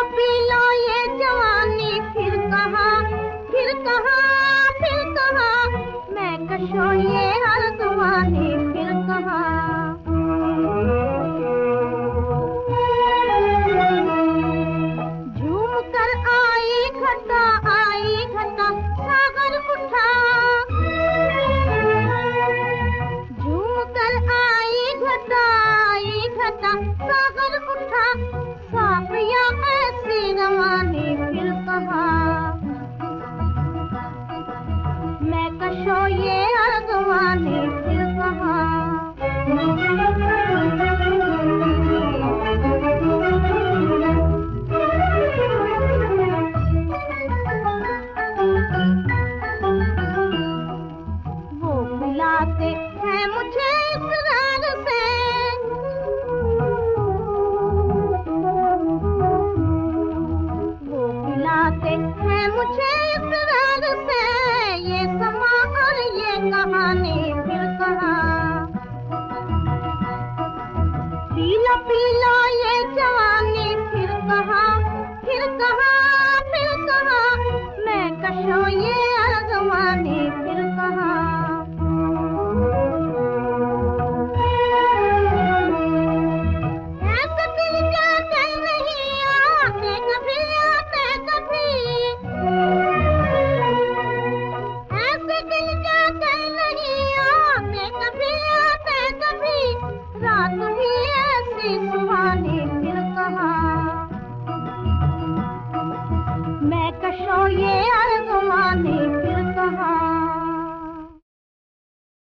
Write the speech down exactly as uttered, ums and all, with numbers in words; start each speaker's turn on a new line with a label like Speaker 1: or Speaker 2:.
Speaker 1: P low ये जवानी, फिर कहाँ फिर कहाँ फिर कहाँ मैं कशो ये अर्ज़वानी, फिर कहाँ। झूम कर आई घटा आई घटा सागर उठा, झूम कर आई घटा आई घटा सागर उठा, साफिया ऐसी रवानी, फिर कहाँ मैं कशो ये अर्ज़वानी, फिर कहाँ। वो बुलाते हैं मुझे इकरार से, वो बुलाते हैं मुझे इकरार से, ये समा और ये कहानी, फिर कहाँ। पी लो पी लो ये जवानी, फिर कहाँ फिर कहाँ फिर कहाँ मैं कशो ये अर्ज़वानी, फिर कहाँ। ऐसे दिल जाते नहीं आते कभी आते कभी, ऐसे दिल जाते नहीं आते कभी आते कभी, रात भी ऐसी सुहानी, फिर कहाँ मैं कशो ये